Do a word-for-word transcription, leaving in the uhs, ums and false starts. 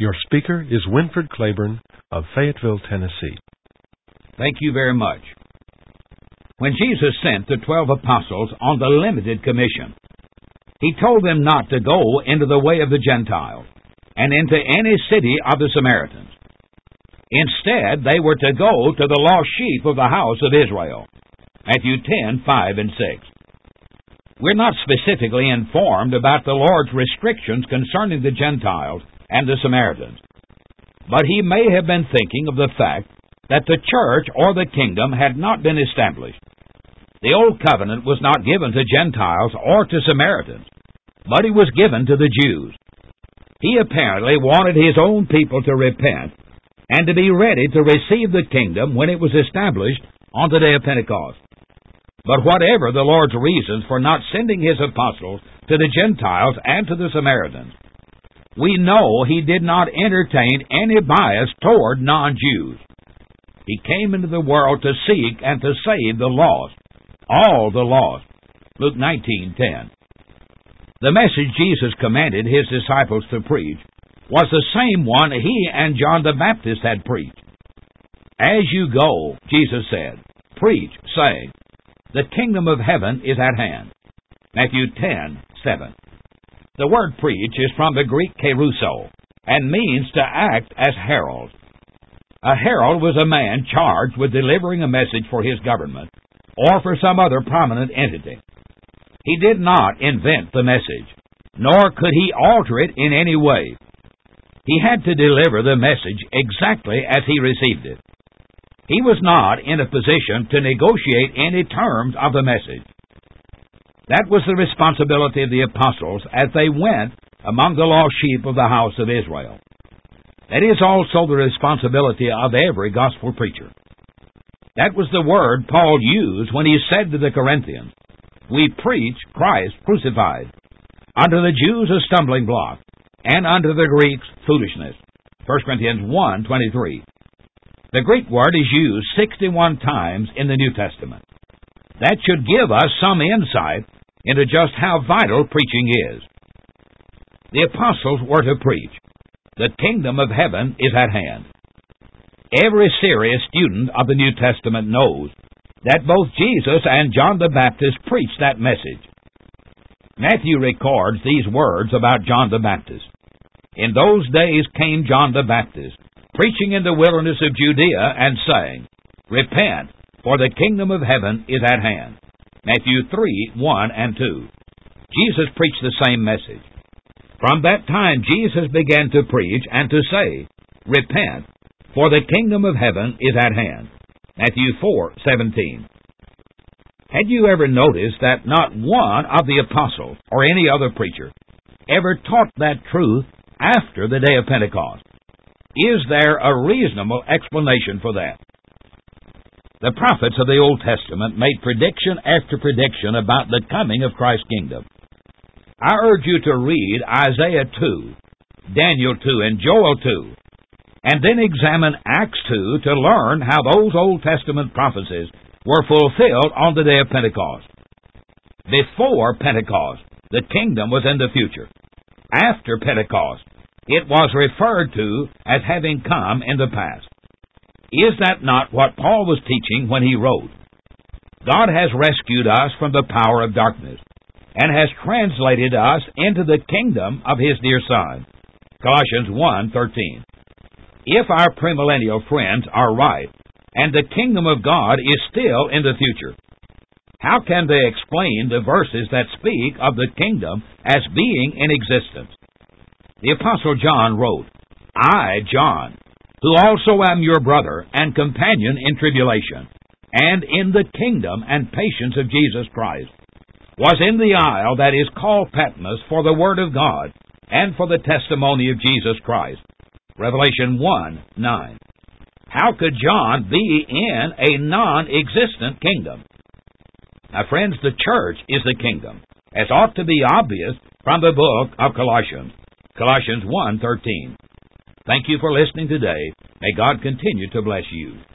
Your speaker is Winford Claiborne of Fayetteville, Tennessee. Thank you very much. When Jesus sent the twelve apostles on the limited commission, He told them not to go into the way of the Gentiles and into any city of the Samaritans. Instead, they were to go to the lost sheep of the house of Israel. Matthew ten, five and six. We're not specifically informed about the Lord's restrictions concerning the Gentiles and the Samaritans, but He may have been thinking of the fact that the church or the kingdom had not been established. The Old Covenant was not given to Gentiles or to Samaritans, but it was given to the Jews. He apparently wanted His own people to repent and to be ready to receive the kingdom when it was established on the day of Pentecost. But whatever the Lord's reasons for not sending His apostles to the Gentiles and to the Samaritans, we know He did not entertain any bias toward non-Jews. He came into the world to seek and to save the lost, all the lost. Luke nineteen, ten. The message Jesus commanded His disciples to preach was the same one He and John the Baptist had preached. As you go, Jesus said, preach, saying, the kingdom of heaven is at hand. Matthew ten, seven. The word preach is from the Greek kerusso and means to act as herald. A herald was a man charged with delivering a message for his government or for some other prominent entity. He did not invent the message, nor could he alter it in any way. He had to deliver the message exactly as he received it. He was not in a position to negotiate any terms of the message. That was the responsibility of the apostles as they went among the lost sheep of the house of Israel. That is also the responsibility of every gospel preacher. That was the word Paul used when he said to the Corinthians, we preach Christ crucified, unto the Jews a stumbling block, and unto the Greeks foolishness. First Corinthians one, twenty-three. The Greek word is used sixty-one times in the New Testament. That should give us some insight into just how vital preaching is. The apostles were to preach, the kingdom of heaven is at hand. Every serious student of the New Testament knows that both Jesus and John the Baptist preached that message. Matthew records these words about John the Baptist. In those days came John the Baptist, preaching in the wilderness of Judea and saying, repent, for the kingdom of heaven is at hand. Matthew three, one and two. Jesus preached the same message. From that time Jesus began to preach and to say, repent, for the kingdom of heaven is at hand. Matthew four, seventeen. Had you ever noticed that not one of the apostles or any other preacher ever taught that truth after the day of Pentecost? Is there a reasonable explanation for that? The prophets of the Old Testament made prediction after prediction about the coming of Christ's kingdom. I urge you to read Isaiah two, Daniel two, and Joel two, and then examine Acts two to learn how those Old Testament prophecies were fulfilled on the day of Pentecost. Before Pentecost, the kingdom was in the future. After Pentecost, it was referred to as having come in the past. Is that not what Paul was teaching when he wrote, God has rescued us from the power of darkness and has translated us into the kingdom of His dear Son? Colossians one, thirteen. If our premillennial friends are right, and the kingdom of God is still in the future, how can they explain the verses that speak of the kingdom as being in existence? The Apostle John wrote, I, John, who also am your brother and companion in tribulation, and in the kingdom and patience of Jesus Christ, was in the isle that is called Patmos for the word of God and for the testimony of Jesus Christ. Revelation one, nine. How could John be in a non-existent kingdom? Now, friends, the church is the kingdom, as ought to be obvious from the book of Colossians. Colossians one, thirteen. Thank you for listening today. May God continue to bless you.